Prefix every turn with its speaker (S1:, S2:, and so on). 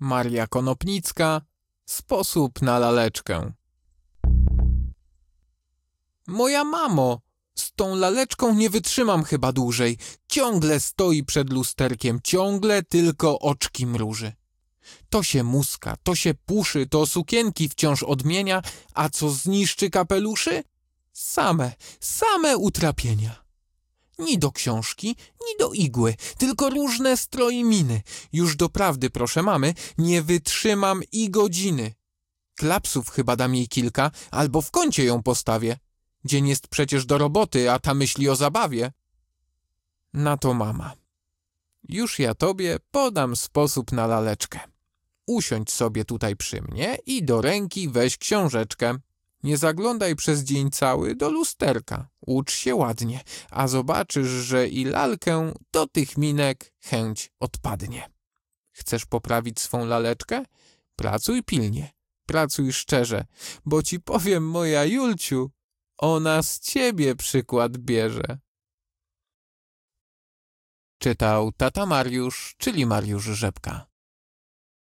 S1: Maria Konopnicka. Sposób na laleczkę. Moja mamo, z tą laleczką nie wytrzymam chyba dłużej. Ciągle stoi przed lusterkiem, ciągle tylko oczki mruży. To się muska, to się puszy, to sukienki wciąż odmienia, a co zniszczy kapeluszy? Same utrapienia. Ni do książki, ni do igły, tylko różne stroje miny. Już doprawdy, proszę mamy, nie wytrzymam i godziny. Klapsów chyba dam jej kilka, albo w kącie ją postawię. Dzień jest przecież do roboty, a ta myśli o zabawie. Na to mama. Już ja tobie podam sposób na laleczkę. Usiądź sobie tutaj przy mnie i do ręki weź książeczkę. Nie zaglądaj przez dzień cały do lusterka. Ucz się ładnie, a zobaczysz, że i lalkę do tych minek chęć odpadnie. Chcesz poprawić swą laleczkę? Pracuj pilnie, pracuj szczerze, bo ci powiem, moja Julciu, ona z ciebie przykład bierze. Czytał tata Mariusz, czyli Mariusz Rzepka.